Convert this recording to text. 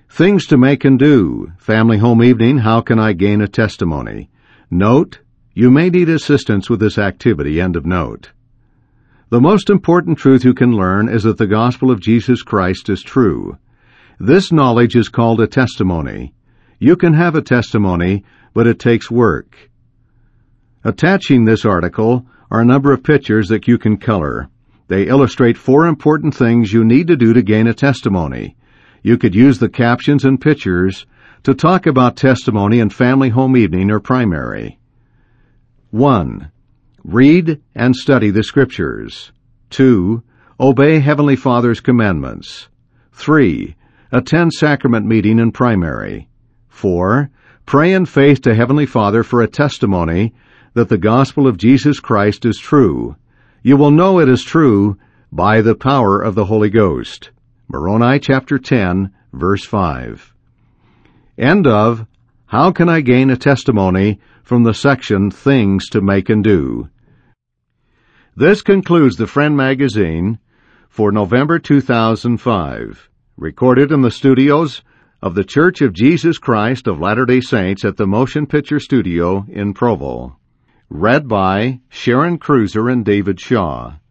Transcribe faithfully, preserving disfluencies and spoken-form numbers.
Things to Make and Do, Family Home Evening, How Can I Gain a Testimony? Note, you may need assistance with this activity. End of note. The most important truth you can learn is that the gospel of Jesus Christ is true. This knowledge is called a testimony. You can have a testimony, but it takes work. Attaching this article are a number of pictures that you can color. They illustrate four important things you need to do to gain a testimony. You could use the captions and pictures to talk about testimony in Family Home Evening or primary. one. Read and study the Scriptures. two. Obey Heavenly Father's commandments. three. Attend sacrament meeting in primary. four. Pray in faith to Heavenly Father for a testimony that the gospel of Jesus Christ is true. You will know it is true by the power of the Holy Ghost. Moroni chapter ten, verse five. End of How Can I Gain a Testimony from the section Things to Make and Do. This concludes the Friend Magazine for November two thousand five, recorded in the studios of the Church of Jesus Christ of Latter-day Saints at the Motion Picture Studio in Provo. Read by Sharon Cruiser and David Shaw.